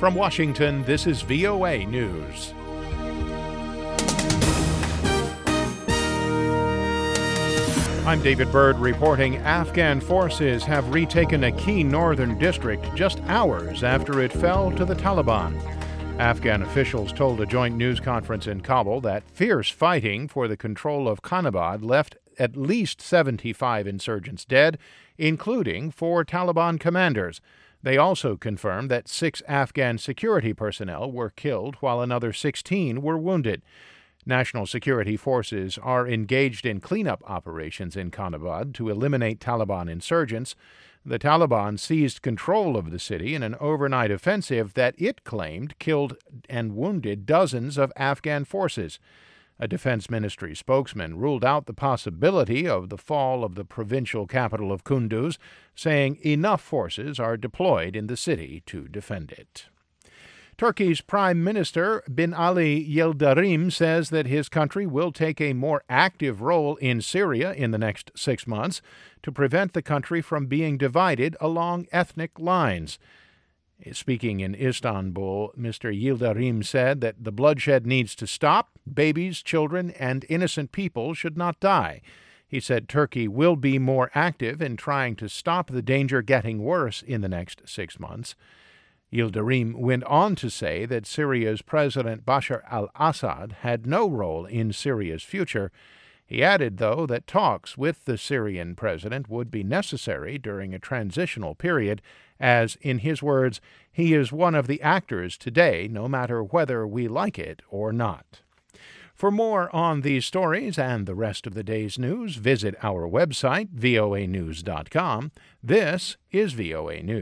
From Washington, this is VOA News. I'm David Byrd reporting Afghan forces have retaken a key northern district just hours after it fell to the Taliban. Afghan officials told a joint news conference in Kabul that fierce fighting for the control of Kanabad left at least 75 insurgents dead, including 4 Taliban commanders. They also confirmed that 6 Afghan security personnel were killed while another 16 were wounded. National security forces are engaged in cleanup operations in Kanabad to eliminate Taliban insurgents. The Taliban seized control of the city in an overnight offensive that it claimed killed and wounded dozens of Afghan forces. A defense ministry spokesman ruled out the possibility of the fall of the provincial capital of Kunduz, saying enough forces are deployed in the city to defend it. Turkey's Prime Minister Binali Yildirim says that his country will take a more active role in Syria in the next 6 months to prevent the country from being divided along ethnic lines. Speaking in Istanbul, Mr. Yildirim said that the bloodshed needs to stop. Babies, children, and innocent people should not die. He said Turkey will be more active in trying to stop the danger getting worse in the next 6 months. Yildirim went on to say that Syria's President Bashar al-Assad had no role in Syria's future. He added, though, that talks with the Syrian president would be necessary during a transitional period, as, in his words, he is one of the actors today, no matter whether we like it or not. For more on these stories and the rest of the day's news, visit our website, voanews.com. This is VOA News.